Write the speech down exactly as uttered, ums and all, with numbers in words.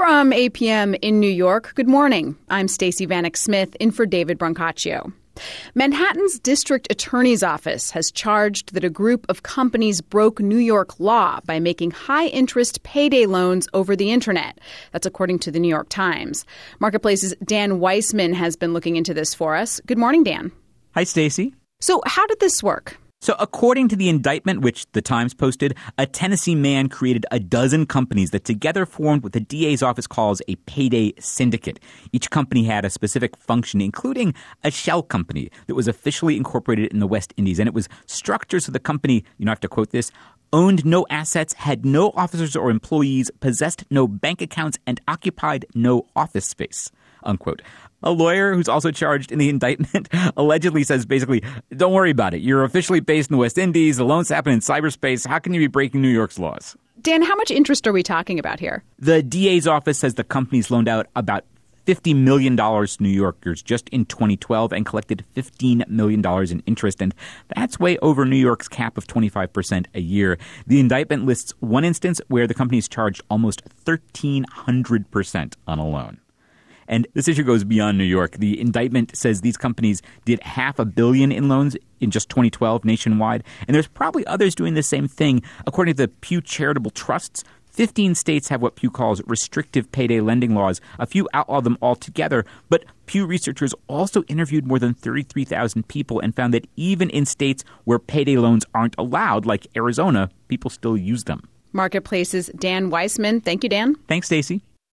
From A P M in New York, good morning. I'm Stacey Vanek Smith in for David Brancaccio. Manhattan's district attorney's office has charged that a group of companies broke New York law by making high-interest payday loans over the internet. That's according to the New York Times. Marketplace's Dan Weissman has been looking into this for us. Good morning, Dan. Hi, Stacey. So how did this work? So according to the indictment, which the Times posted, a Tennessee man created a dozen companies that together formed what the D A's office calls a payday syndicate. Each company had a specific function, including a shell company that was officially incorporated in the West Indies. And it was structured so the company, you don't have to quote this, owned no assets, had no officers or employees, possessed no bank accounts, and occupied no office space, unquote. A lawyer who's also charged in the indictment allegedly says basically, don't worry about it. You're officially based in the West Indies. The loans happen in cyberspace. How can you be breaking New York's laws? Dan, how much interest are we talking about here? The D A's office says the companies loaned out about fifty million dollars to New Yorkers just in twenty twelve and collected fifteen million dollars in interest. And that's way over New York's cap of twenty-five percent a year. The indictment lists one instance where the companies charged almost thirteen hundred percent on a loan. And this issue goes beyond New York. The indictment says these companies did half a billion in loans in just twenty twelve nationwide. And there's probably others doing the same thing. According to the Pew Charitable Trusts, fifteen states have what Pew calls restrictive payday lending laws. A few outlaw them altogether. But Pew researchers also interviewed more than thirty-three thousand people and found that even in states where payday loans aren't allowed, like Arizona, people still use them. Marketplace's Dan Weissman. Thank you, Dan. Thanks, Stacey.